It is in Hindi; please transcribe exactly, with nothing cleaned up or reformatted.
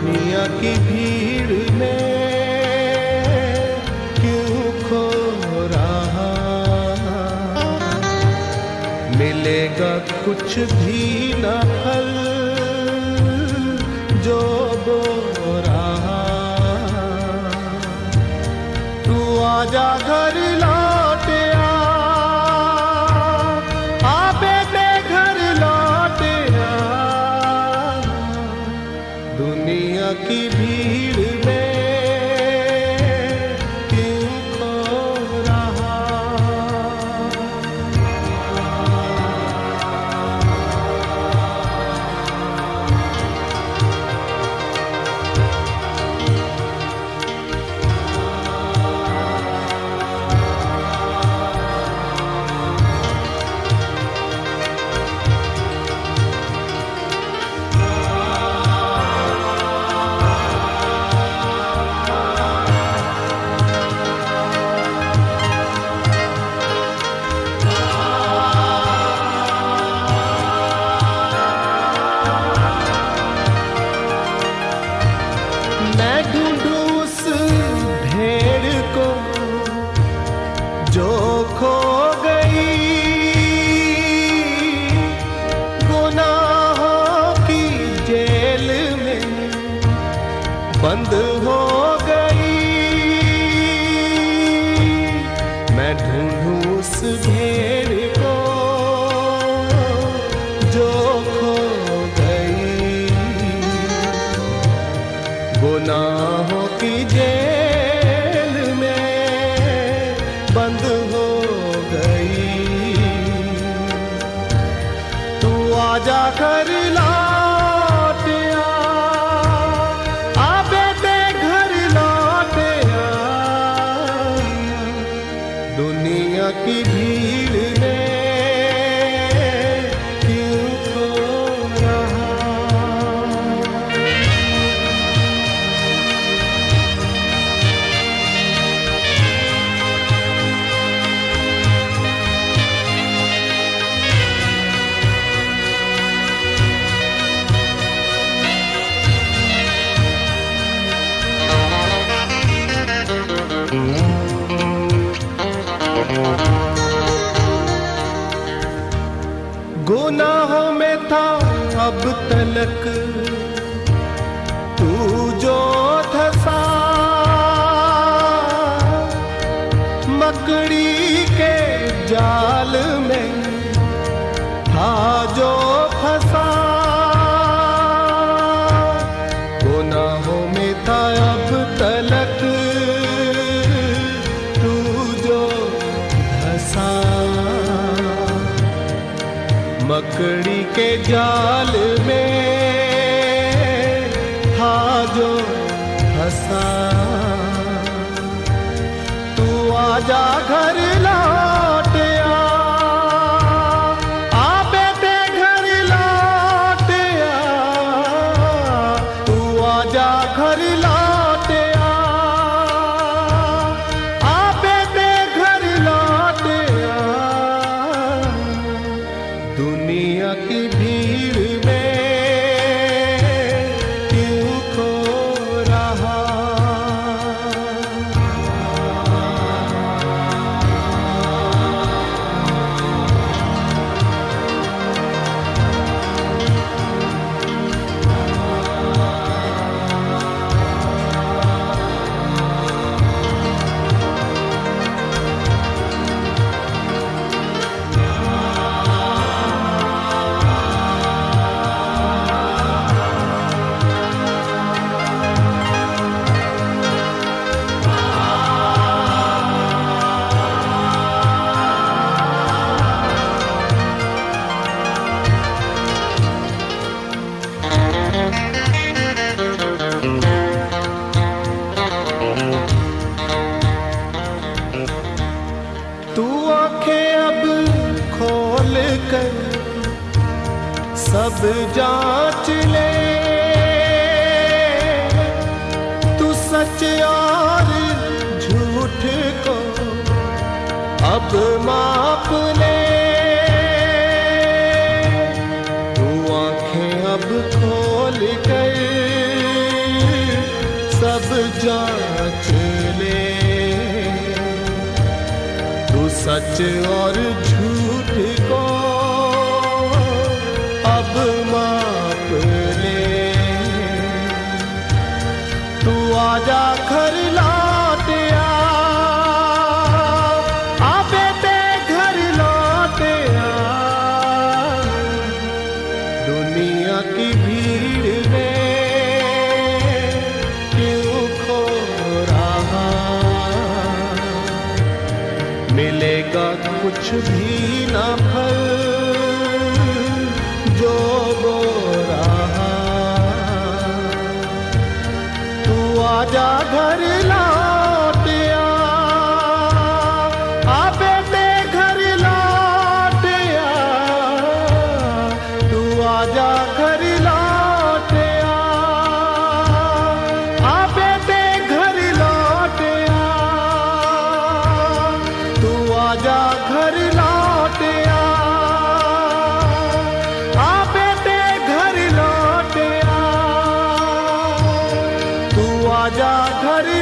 दुनिया की भीड़ में क्यों खो रहा, मिलेगा कुछ भी न फल जो बो रहा। तू आजा घर लौट आ, आ बेटे घर लौट आ, दुनिया की भीड़ में क्यों खो रहा। मैं ढूंढूं उस भेड़ को जो खो गई, गुनाहों की जेल में बंद हो गई। मैं ढूंढूं उस भेड़ को जो खो गई, गुनाहों की जेल में बंद हो गई। तू आजा घर लौट आ, आ बेटे घर लौट आ, दुनिया की भीड़ में क्यों खो रहा। गुनाहों में था अब तलक तू जो धसा, मकड़ी के जाल में था जो फंसा। गुनाहों में था अब तलक तू जो धसा, मकड़ी के जाल में था जो फंसा। तू आजा घर लौट आ, आ बेटे घर लौट आ, तू आजा घर लौट आ, आ बेटे घर लौट आ, दुनिया की भीड़ में क्यों खो रहा। तू आंखें अब खोल कर सब जांच ले, तू सच और झूठ को अब माप ले। तू आंखें अब खोल कर जांच ले, तू सच और झूठ को अब माप ले। तू आजा घर लौट आ, आ बेटे घर लौट आ। दुनिया की भीड़ में क्यों खो रहा, मिलेगा कुछ भी ना फल जो बो रहा। तू आजा घर लौट आ, आ बेटे घर लौट आ। तू आजा घर लौट आ, आ बेटे घर लौट आ। तू आजा घर लौट आ, आ बेटे घर लौट आ। तू आजा घर